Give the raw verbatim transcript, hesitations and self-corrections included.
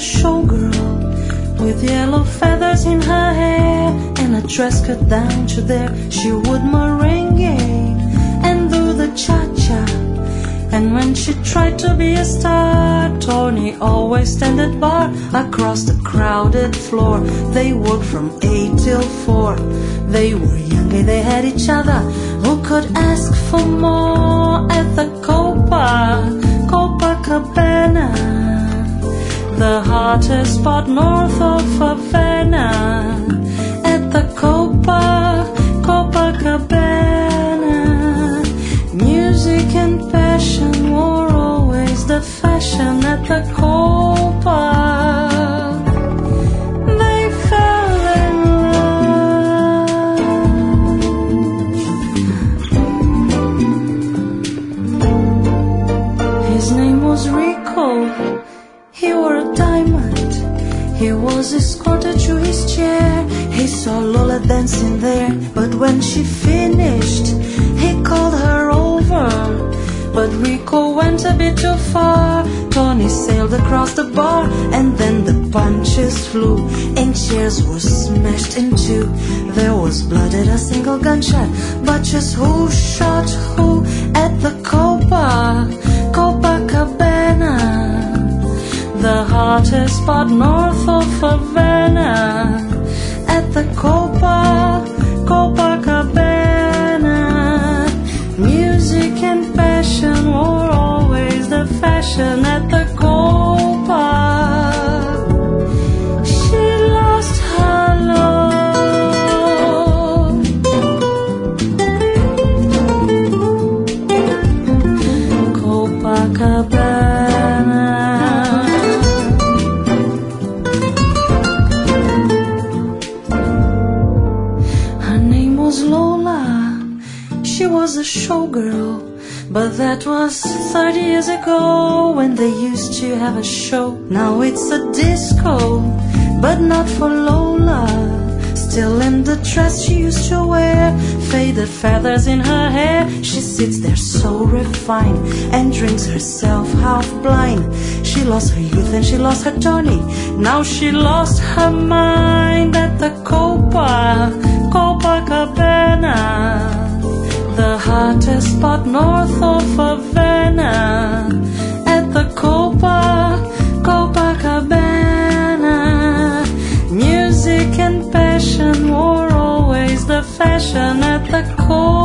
showgirl with yellow feathers in her hair and a dress cut down to there. She would merengue and do the cha-cha, and when she tried to be a star, Tony always stand at bar across the crowded floor. They worked from eight till four. They were young and they had each other. Who could ask for more at the Copa, Copacabana, the hottest spot north of Havana? At the Copa, Copacabana, music and passion were always the fashion at the Copa. They fell in love. His name was Rico. He wore a diamond. He was escorted to his chair. He saw Lola dancing there, but when she finished, he called her over. But Rico went a bit too far. Tony sailed across the bar, and then the punches flew, and chairs were smashed in two. There was blood at a single gunshot, but just who shot who at the Copa, Copacabana, the hottest spot north of Havana? At the Copa, Copacabana, music and passion were always the fashion at the Copa. She lost her love. Copacabana. Her name was Lola. She was a showgirl, but that was thirty years ago, when they used to have a show. Now it's a disco, but not for Lola. Still in the dress she used to wear, faded feathers in her hair. She sits there so refined and drinks herself half blind. She lost her youth and she lost her Tony. Now she lost her mind at the Copa, Copacabana, the hottest spot north of Havana. At the Copa, Copacabana, music and passion were always the fashion at the Copa.